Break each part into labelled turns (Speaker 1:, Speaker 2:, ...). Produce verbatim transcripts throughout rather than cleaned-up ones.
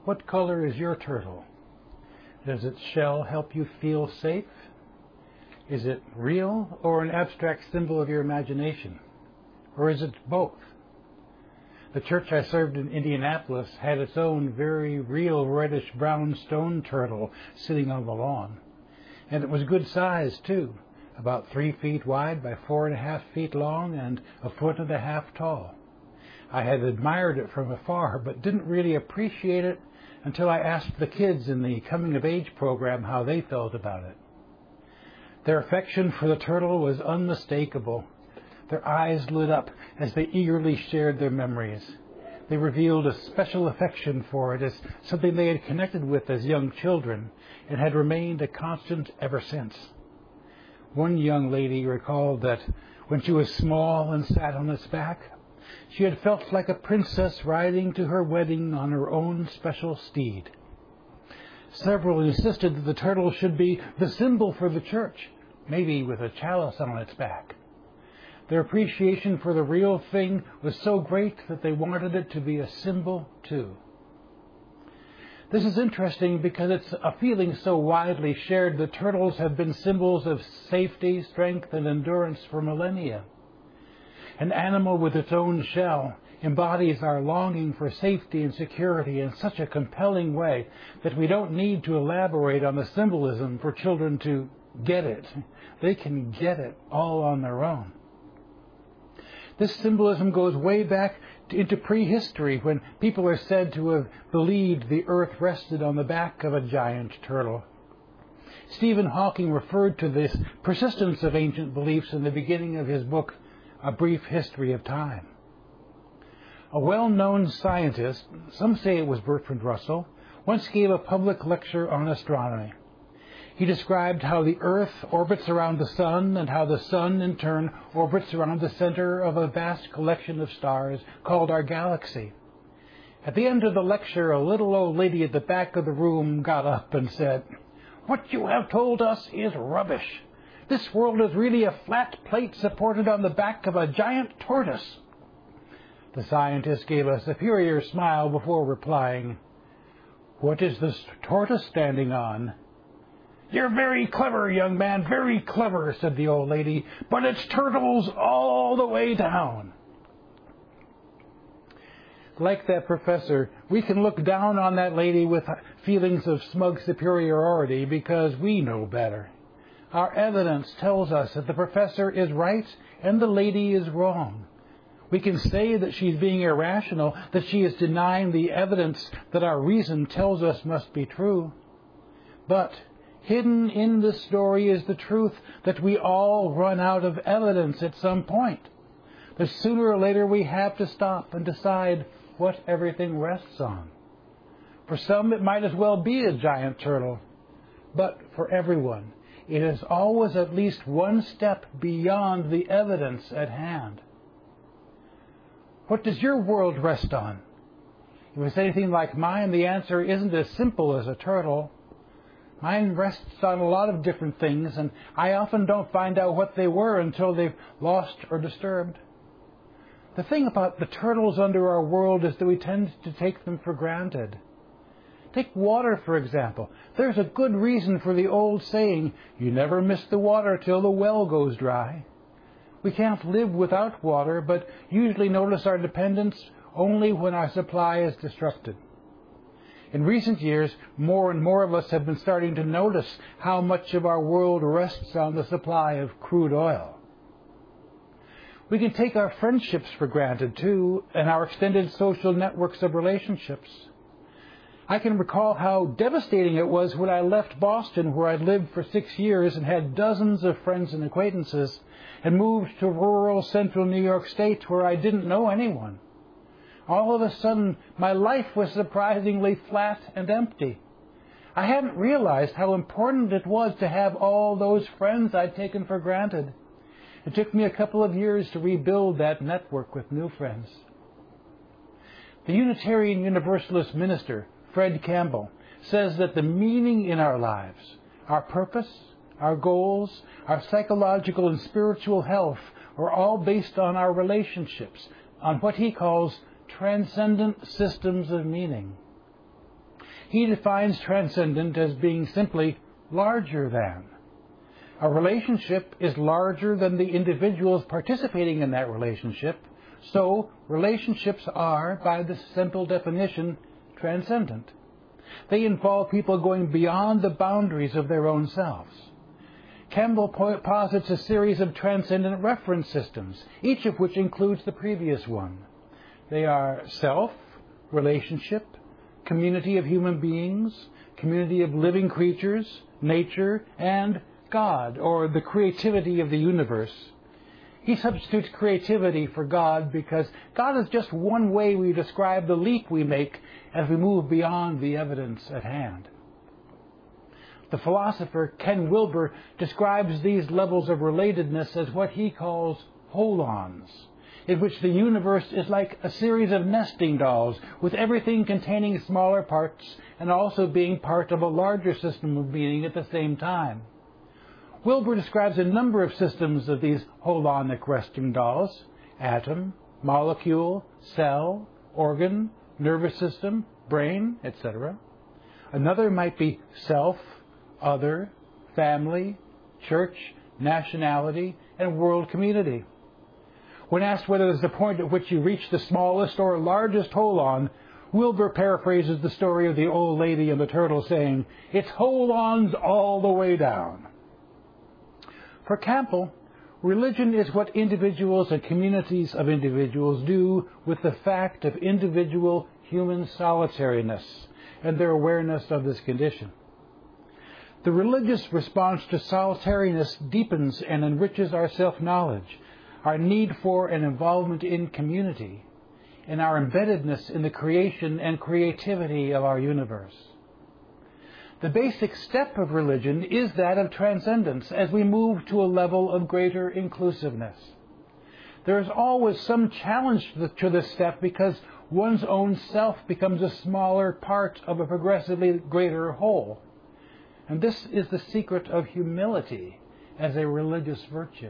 Speaker 1: What color is your turtle? Does its shell help you feel safe? Is it real or an abstract symbol of your imagination? Or is it both? The church I served in Indianapolis had its own very real reddish-brown stone turtle sitting on the lawn. And it was good size, too, about three feet wide by four and a half feet long and a foot and a half tall. I had admired it from afar, but didn't really appreciate it until I asked the kids in the coming-of-age program how they felt about it. Their affection for the turtle was unmistakable. Their eyes lit up as they eagerly shared their memories. They revealed a special affection for it as something they had connected with as young children and had remained a constant ever since. One young lady recalled that when she was small and sat on its back, she had felt like a princess riding to her wedding on her own special steed. Several insisted that the turtle should be the symbol for the church, maybe with a chalice on its back. Their appreciation for the real thing was so great that they wanted it to be a symbol, too. This is interesting because it's a feeling so widely shared that turtles have been symbols of safety, strength, and endurance for millennia. An animal with its own shell embodies our longing for safety and security in such a compelling way that we don't need to elaborate on the symbolism for children to get it. They can get it all on their own. This symbolism goes way back into prehistory, when people are said to have believed the earth rested on the back of a giant turtle. Stephen Hawking referred to this persistence of ancient beliefs in the beginning of his book, A Brief History of Time. A well-known scientist, some say it was Bertrand Russell, once gave a public lecture on astronomy. He described how the Earth orbits around the Sun and how the Sun, in turn, orbits around the center of a vast collection of stars called our galaxy. At the end of the lecture, a little old lady at the back of the room got up and said, "What you have told us is rubbish. This world is really a flat plate supported on the back of a giant tortoise." The scientist gave a superior smile before replying, "What is this tortoise standing on?" "You're very clever, young man, very clever," said the old lady, "but it's turtles all the way down." Like that professor, we can look down on that lady with feelings of smug superiority because we know better. Our evidence tells us that the professor is right and the lady is wrong. We can say that she's being irrational, that she is denying the evidence that our reason tells us must be true. But hidden in this story is the truth that we all run out of evidence at some point. That sooner or later we have to stop and decide what everything rests on. For some, it might as well be a giant turtle. But for everyone, it is always at least one step beyond the evidence at hand. What does your world rest on? If it's anything like mine, the answer isn't as simple as a turtle. Mine rests on a lot of different things, and I often don't find out what they were until they've lost or disturbed. The thing about the turtles under our world is that we tend to take them for granted. Take water, for example. There's a good reason for the old saying, "You never miss the water till the well goes dry." We can't live without water, but usually notice our dependence only when our supply is disrupted. In recent years, more and more of us have been starting to notice how much of our world rests on the supply of crude oil. We can take our friendships for granted, too, and our extended social networks of relationships. I can recall how devastating it was when I left Boston, where I'd lived for six years and had dozens of friends and acquaintances, and moved to rural central New York State where I didn't know anyone. All of a sudden, my life was surprisingly flat and empty. I hadn't realized how important it was to have all those friends I'd taken for granted. It took me a couple of years to rebuild that network with new friends. The Unitarian Universalist minister, Fred Campbell, says that the meaning in our lives, our purpose, our goals, our psychological and spiritual health are all based on our relationships, on what he calls transcendent systems of meaning. He defines transcendent as being simply larger than. A relationship is larger than the individuals participating in that relationship, so relationships are, by this simple definition, transcendent. They involve people going beyond the boundaries of their own selves. Campbell posits a series of transcendent reference systems, each of which includes the previous one. They are self, relationship, community of human beings, community of living creatures, nature, and God, or the creativity of the universe. He substitutes creativity for God because God is just one way we describe the leap we make as we move beyond the evidence at hand. The philosopher Ken Wilber describes these levels of relatedness as what he calls hold-ons, in which the universe is like a series of nesting dolls, with everything containing smaller parts and also being part of a larger system of meaning at the same time. Wilber describes a number of systems of these holonic resting dolls: atom, molecule, cell, organ, nervous system, brain, et cetera. Another might be self, other, family, church, nationality, and world community. When asked whether there's a point at which you reach the smallest or largest holon, Wilber paraphrases the story of the old lady and the turtle, saying, "It's holons all the way down." For Campbell, religion is what individuals and communities of individuals do with the fact of individual human solitariness and their awareness of this condition. The religious response to solitariness deepens and enriches our self-knowledge, our need for and involvement in community, and our embeddedness in the creation and creativity of our universe. The basic step of religion is that of transcendence as we move to a level of greater inclusiveness. There is always some challenge to this step because one's own self becomes a smaller part of a progressively greater whole. And this is the secret of humility as a religious virtue.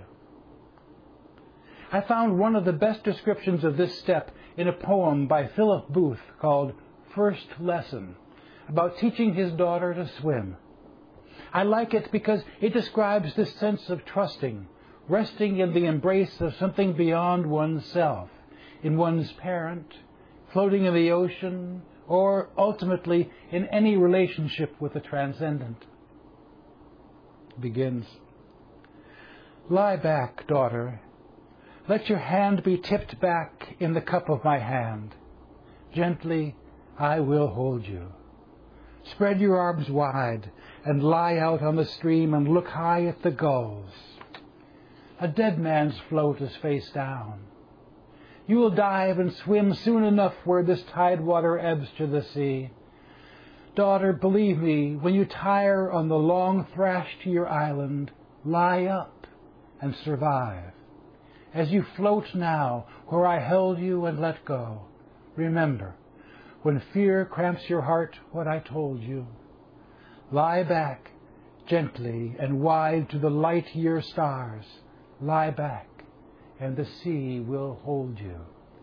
Speaker 1: I found one of the best descriptions of this step in a poem by Philip Booth called First Lesson, about teaching his daughter to swim. I like it because it describes this sense of trusting, resting in the embrace of something beyond oneself, in one's parent, floating in the ocean, or ultimately in any relationship with the transcendent. It begins, "Lie back, daughter. Let your hand be tipped back in the cup of my hand. Gently, I will hold you. Spread your arms wide and lie out on the stream and look high at the gulls. A dead man's float is face down. You will dive and swim soon enough where this tide water ebbs to the sea. Daughter, believe me, when you tire on the long thrash to your island, lie up and survive. As you float now where I held you and let go, remember, when fear cramps your heart, what I told you. Lie back gently and wide to the light year stars. Lie back, and the sea will hold you.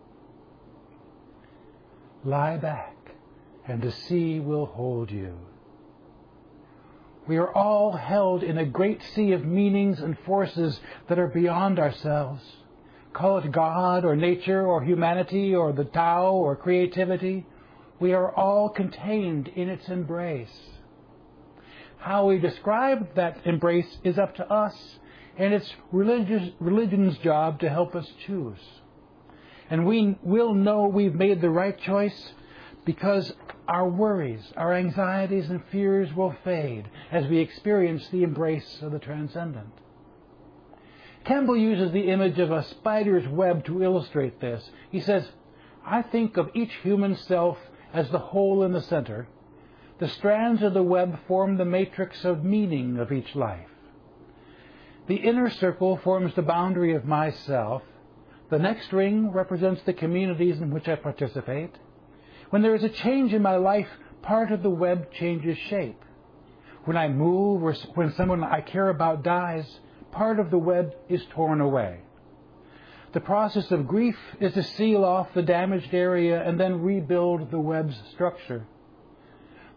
Speaker 1: Lie back, and the sea will hold you." We are all held in a great sea of meanings and forces that are beyond ourselves. Call it God or nature or humanity or the Tao or creativity. We are all contained in its embrace. How we describe that embrace is up to us, and it's religious, religion's job to help us choose. And we will know we've made the right choice because our worries, our anxieties and fears will fade as we experience the embrace of the transcendent. Campbell uses the image of a spider's web to illustrate this. He says, "I think of each human self as the hole in the center. The strands of the web form the matrix of meaning of each life. The inner circle forms the boundary of myself. The next ring represents the communities in which I participate. When there is a change in my life, part of the web changes shape. When I move or when someone I care about dies, part of the web is torn away. The process of grief is to seal off the damaged area and then rebuild the web's structure.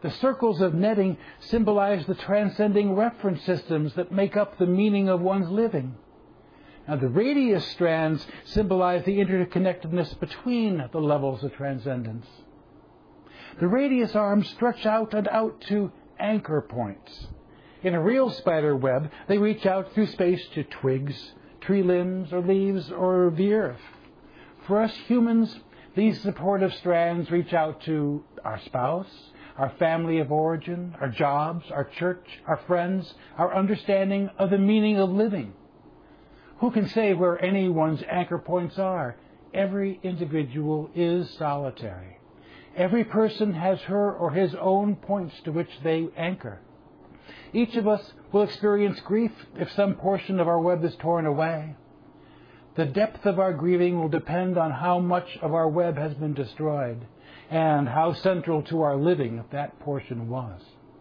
Speaker 1: The circles of netting symbolize the transcending reference systems that make up the meaning of one's living. Now, the radius strands symbolize the interconnectedness between the levels of transcendence. The radius arms stretch out and out to anchor points. In a real spider web, they reach out through space to twigs, tree limbs, or leaves, or the earth. For us humans, these supportive strands reach out to our spouse, our family of origin, our jobs, our church, our friends, our understanding of the meaning of living. Who can say where anyone's anchor points are? Every individual is solitary. Every person has her or his own points to which they anchor. Each of us will experience grief if some portion of our web is torn away. The depth of our grieving will depend on how much of our web has been destroyed and how central to our living that portion was.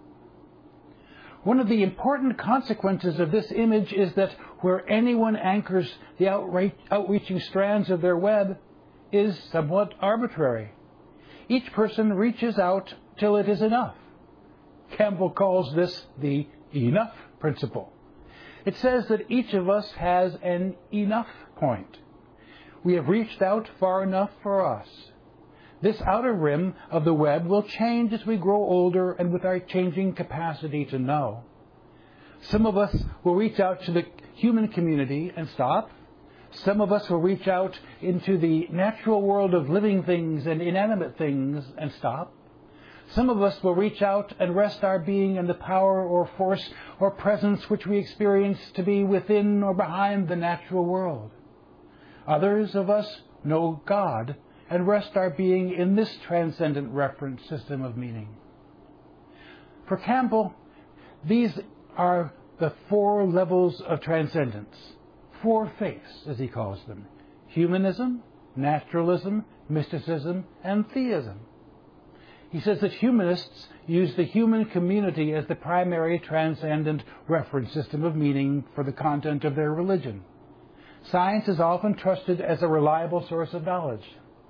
Speaker 1: One of the important consequences of this image is that where anyone anchors the outreaching strands of their web is somewhat arbitrary. Each person reaches out till it is enough. Campbell calls this the enough principle. It says that each of us has an enough point. We have reached out far enough for us. This outer rim of the web will change as we grow older and with our changing capacity to know. Some of us will reach out to the human community and stop. Some of us will reach out into the natural world of living things and inanimate things and stop. Some of us will reach out and rest our being in the power or force or presence which we experience to be within or behind the natural world. Others of us know God and rest our being in this transcendent reference system of meaning. For Campbell, these are the four levels of transcendence, four faiths, as he calls them: humanism, naturalism, mysticism, and theism. He says that humanists use the human community as the primary transcendent reference system of meaning for the content of their religion. Science is often trusted as a reliable source of knowledge.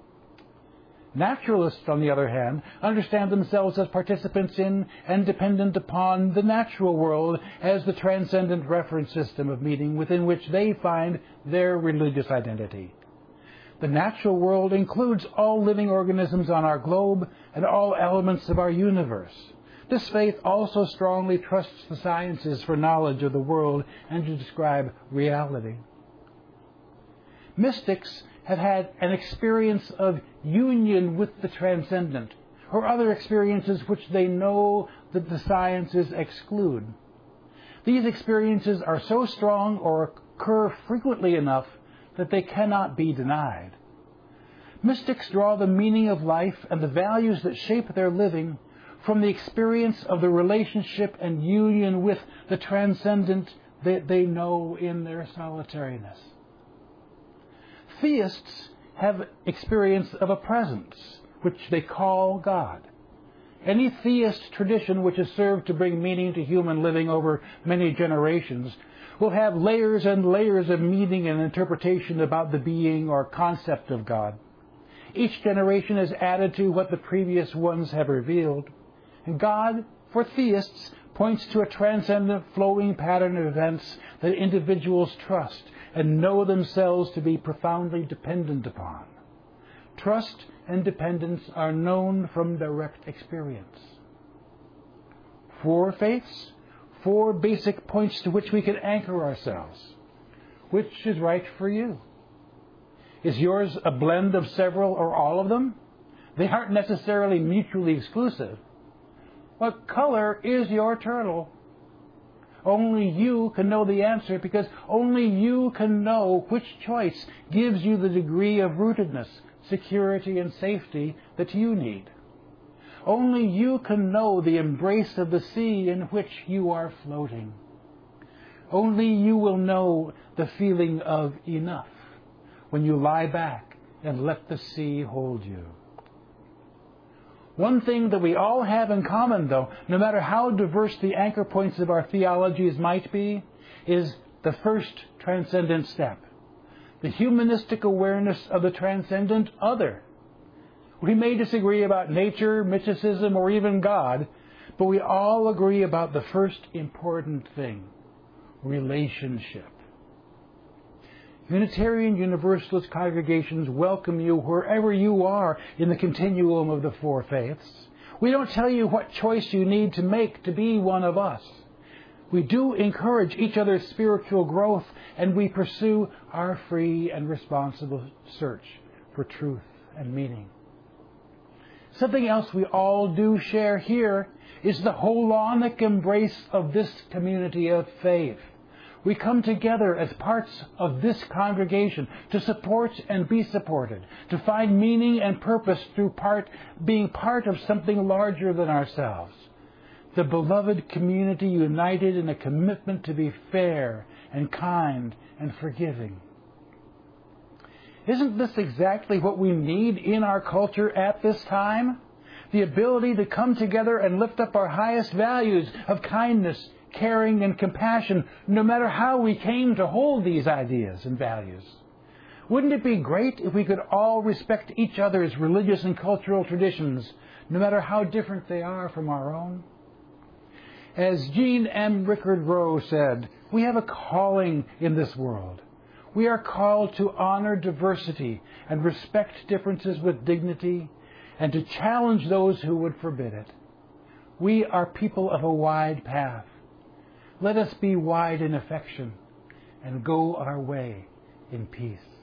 Speaker 1: Naturalists, on the other hand, understand themselves as participants in and dependent upon the natural world as the transcendent reference system of meaning within which they find their religious identity. The natural world includes all living organisms on our globe and all elements of our universe. This faith also strongly trusts the sciences for knowledge of the world and to describe reality. Mystics have had an experience of union with the transcendent, or other experiences which they know that the sciences exclude. These experiences are so strong or occur frequently enough that they cannot be denied. Mystics draw the meaning of life and the values that shape their living from the experience of the relationship and union with the transcendent that they know in their solitariness. Theists have experience of a presence, which they call God. Any theist tradition which has served to bring meaning to human living over many generations will have layers and layers of meaning and interpretation about the being or concept of God. Each generation has added to what the previous ones have revealed. And God, for theists, points to a transcendent flowing pattern of events that individuals trust and know themselves to be profoundly dependent upon. Trust and dependence are known from direct experience. Four faiths, four basic points to which we can anchor ourselves. Which is right for you? Is yours a blend of several or all of them? They aren't necessarily mutually exclusive. What color is your turtle? Only you can know the answer, because only you can know which choice gives you the degree of rootedness, security, and safety that you need. Only you can know the embrace of the sea in which you are floating. Only you will know the feeling of enough when you lie back and let the sea hold you. One thing that we all have in common, though, no matter how diverse the anchor points of our theologies might be, is the first transcendent step, the humanistic awareness of the transcendent other. We may disagree about nature, mysticism, or even God, But we all agree about the first important thing: relationship. Unitarian Universalist congregations welcome you wherever you are in the continuum of the four faiths. We don't tell you what choice you need to make to be one of us. We do encourage each other's spiritual growth, and we pursue our free and responsible search for truth and meaning. Something else we all do share here is the holonic embrace of this community of faith. We come together as parts of this congregation to support and be supported, to find meaning and purpose through part, being part of something larger than ourselves. The beloved community united in a commitment to be fair and kind and forgiving. Isn't this exactly what we need in our culture at this time? The ability to come together and lift up our highest values of kindness, caring, and compassion, no matter how we came to hold these ideas and values. Wouldn't it be great if we could all respect each other's religious and cultural traditions, no matter how different they are from our own? As Jean M. Rickard Rowe said, we have a calling in this world. We are called to honor diversity and respect differences with dignity, and to challenge those who would forbid it. We are people of a wide path. Let us be wide in affection and go our way in peace.